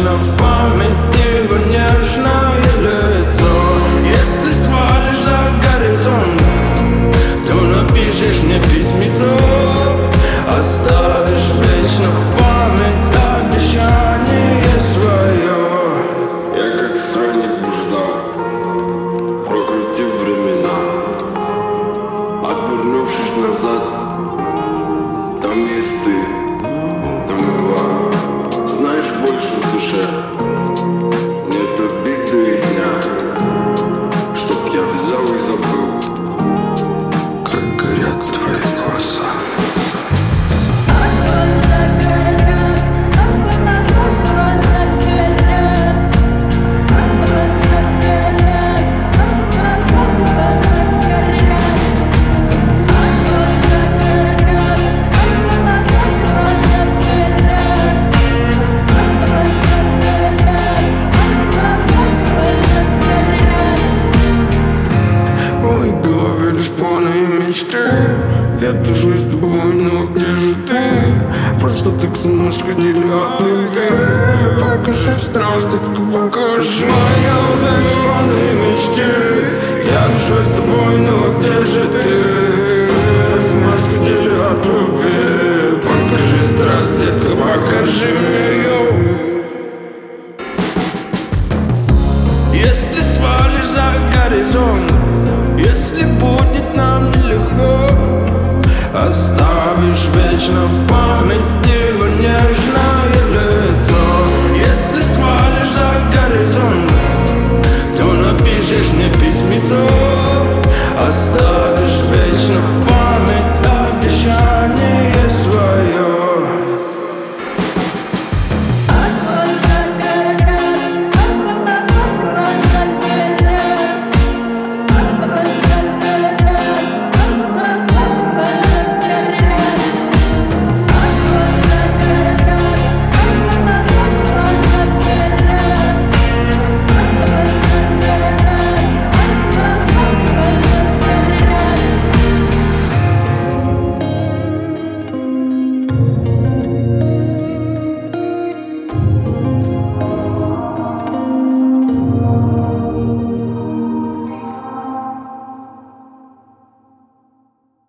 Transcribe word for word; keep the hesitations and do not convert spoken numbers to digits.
вечно в памяти его нежное лицо. Если свалишь за горизонт, то напишешь мне письмецо, оставишь вечно в память обещание свое. Я как странник ждал, прокрутив времена, обернувшись назад, там есть ты, там была. Знаешь, больше в душе нет обиды и дня, чтоб я взял и забыл, как горят твои глаза. Лишь полные мечты, я тужусь с тобой, но где же ты? Просто так с ума сходили от любви. Покажи страсть, детка, покажи. Моя лишь полные мечты, я тужусь с тобой, но где же ты? Просто так с ума сходили от любви. Покажи страсть, детка, покажи мне ее. Если свалишь за горизонт, если будет нам нелегко, оставишь вечно в памяти его нежное лицо. Если свалишь за горизонт, то напишешь мне письмецо, оставишь вечно в